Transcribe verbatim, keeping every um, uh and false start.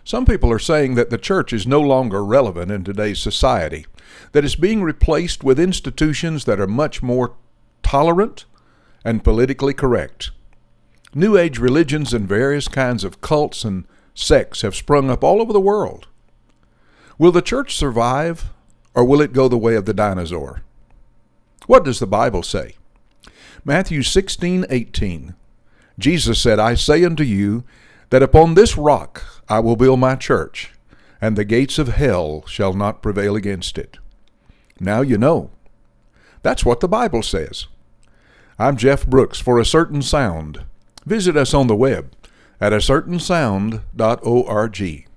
Some people are saying that the church is no longer relevant in today's society, that it's being replaced with institutions that are much more tolerant and politically correct. New Age religions and various kinds of cults and sects have sprung up all over the world. Will the church survive, or will it go the way of the dinosaur? What does the Bible say? Matthew sixteen eighteen. Jesus said, I say unto you, that upon this rock I will build my church, and the gates of hell shall not prevail against it. Now you know. That's what the Bible says. I'm Jeff Brooks for A Certain Sound. Visit us on the web at a certain sound dot org.